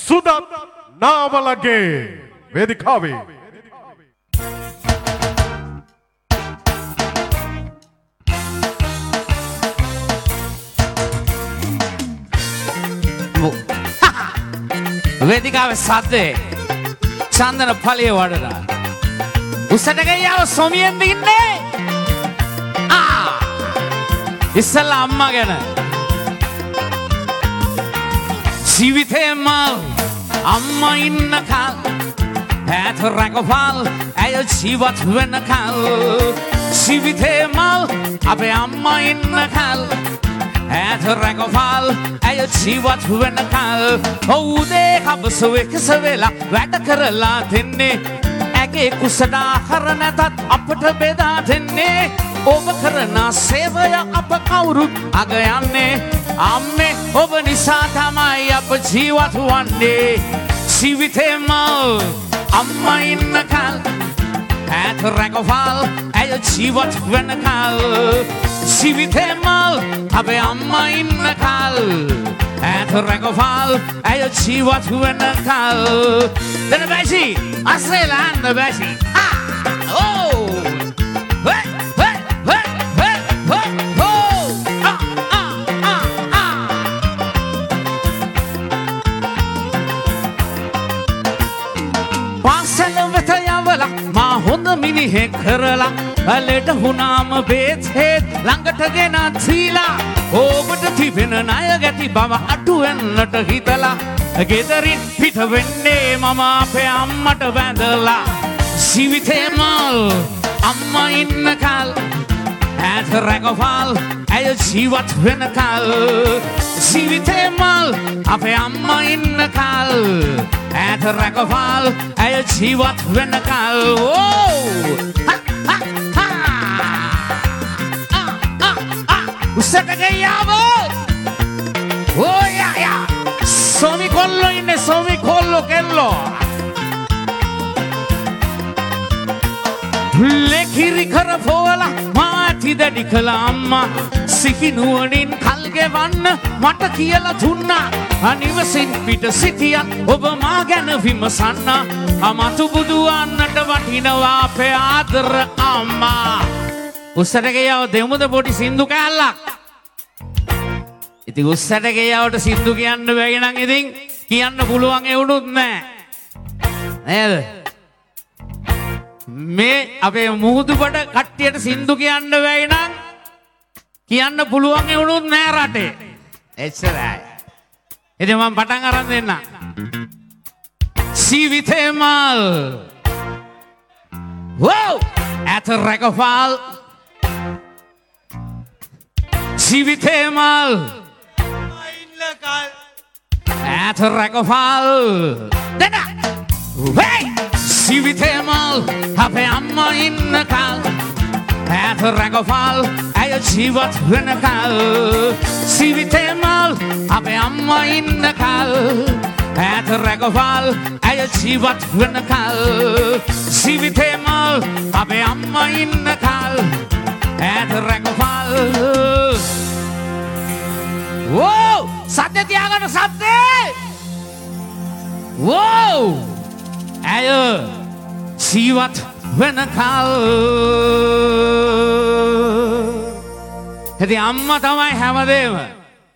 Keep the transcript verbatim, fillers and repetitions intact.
සුදත් නාවලගේ වේදිකාවේ වේදිකාවේ සද්දේ චන්දන ඵලයේ වඩලා උසට ගියව සොමියෙන් දින්නේ ආ ඉස්සලා අම්මා ගැන ජීවිතේ මල් අම්මා ඉන්න කල් හැත රඟපාල් ඇය ජීවත් වෙන කල් ජීවිතේ මල් අපේ අම්මා ඉන්න කල් හැත රඟපාල් ඇය ජීවත් වෙන කල් ඔව්දේ කබසුවේ කසවෙලා වැඩ කරලා දෙන්නේ ඇගේ කුසට ආහාර නැතත් අපට බෙදා දෙන්නේ ඔබ කරන සේවය අප කවුරුත් අග යන්නේ අම්මේ ඔබ නිසා තමයි අප ජීවත් වන්නේ ජීවිතේ මල් අම්මා ඉන්න කල් හැත රඟපාල් ඇය ජීවත් වෙන කල් ජීවිතේ මල් අපේ අම්මා ඉන්න කල් හැත රඟපාල් ඇය ජීවත් වෙන කල් දෙන බැසි අස්සෙලා යන්න බැසි ඕ හොඳ මිනිහෙක් කරලා ලෙඩ වුණාම බේත් හේත් ළඟට ගෙන තීලා ඔබට තිබෙන ණය ගැති බව අඩු වෙන්නට හිතලා ගෙදරින් පිට වෙන්නේ මම අපේ අම්මට බැඳලා ජීවිතේ මල් අම්මා ඉන්න කල් හැත රඟපාල් ඇය ජීවත් වෙන කල් ජීවිතේ මල් අපේ අම්මා ඉන්න කල් හැත රඟපාල් ඇය ජීවත් වෙන කල් උසට ගියාව ඕ යා යා සොමි කොල්ලෝ ඉන්නේ සොමි කොල්ලෝ කෙල්ලෝ ලෙකිරි කරපෝලා මාති දැඩි කළ අම්මා සිහිනුවණින් කල් ගෙවන්න මට කියලා දුන්නා අනිවසින් පිට සිටියත් ඔබ මා ගැන විමසන්න අමතු බුදුවන්නට වටිනවා අපේ ආදර අම්මා උස්සට ගියව දෙමුද පොඩි සින්දු කෑල්ලක් ඉතින් උස්සට ගියවට සින්දු කියන්න බැරි නම් ඉතින් කියන්න පුළුවන් එවුනුත් නෑ නේද මේ අපේ මුහුදුබඩ කට්ටියට සින්දු කියන්න බැරි නම් කියන්න පුළුවන් එවුනුත් නෑ රටේ එච්චරයි ඉතින් මම පටන් අරන් දෙන්න ජීවිතේ මල් වෝ ඇත රඟපාල් ජීවිතේ මල් ඉන්න කල් ඇත රඟපාල් දෙන්න වෙයි ජීවිතේ මල් අපේ අම්මා ඉන්න කල් හැත රඟපාල් ඇය ජීවත් වෙන කල් ජීවිතේ මල් අපේ අම්මා ඉන්න කල් හැත රඟපාල් ඇය ජීවත් වෙන කල් ජීවිතේ මල් අපේ අම්මා ඉන්න කල් හැත රඟපාල් වෝ සද්ද තියාගන්න සද්දේ වෝ ඇය ජීවත් වෙන කල් ඉතින් අම්මා තමයි හැමදේම